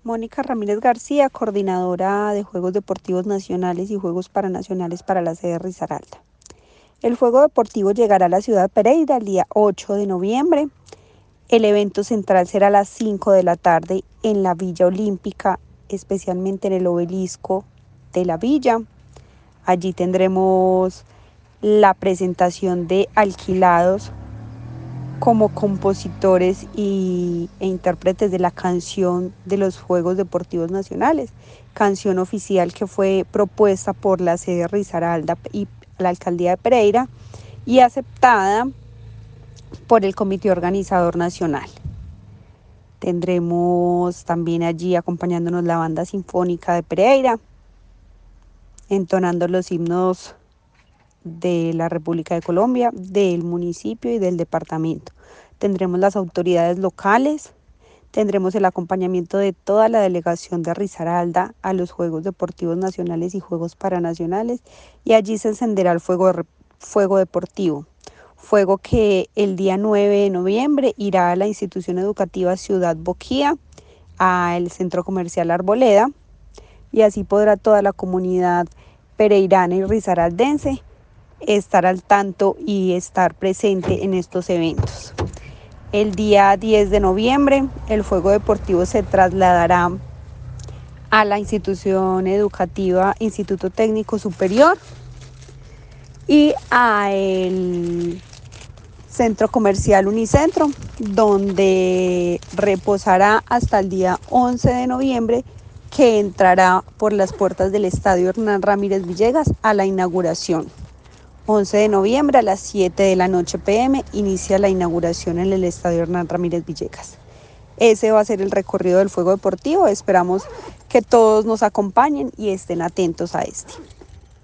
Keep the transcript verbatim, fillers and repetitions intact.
Mónica Ramírez García, coordinadora de Juegos Deportivos Nacionales y Juegos Paranacionales para la sede Risaralda. El Juego Deportivo llegará a la ciudad de Pereira el día ocho de noviembre. El evento central será a las cinco de la tarde en la Villa Olímpica, especialmente en el obelisco de la villa. Allí tendremos la presentación de Alquilados como compositores y, e intérpretes de la canción de los Juegos Deportivos Nacionales, canción oficial que fue propuesta por la sede Risaralda y la alcaldía de Pereira y aceptada por el comité organizador nacional. Tendremos también allí acompañándonos la banda sinfónica de Pereira, entonando los himnos de la República de Colombia, del municipio y del departamento. Tendremos las autoridades locales, tendremos el acompañamiento de toda la delegación de Risaralda a los Juegos Deportivos Nacionales y Juegos Paranacionales, y allí se encenderá el fuego, fuego deportivo, fuego que el día nueve de noviembre irá a la institución educativa Ciudad Boquía, al centro comercial Arboleda, y así podrá toda la comunidad pereirana y risaraldense estar al tanto y estar presente en estos eventos. El día diez de noviembre el fuego deportivo se trasladará a la institución educativa Instituto Técnico Superior y al centro comercial Unicentro, donde reposará hasta el día once de noviembre, que entrará por las puertas del Estadio Hernán Ramírez Villegas a la inauguración. once de noviembre a las siete de la noche pe eme inicia la inauguración en el Estadio Hernán Ramírez Villegas. Ese va a ser el recorrido del fuego deportivo. Esperamos que todos nos acompañen y estén atentos a este.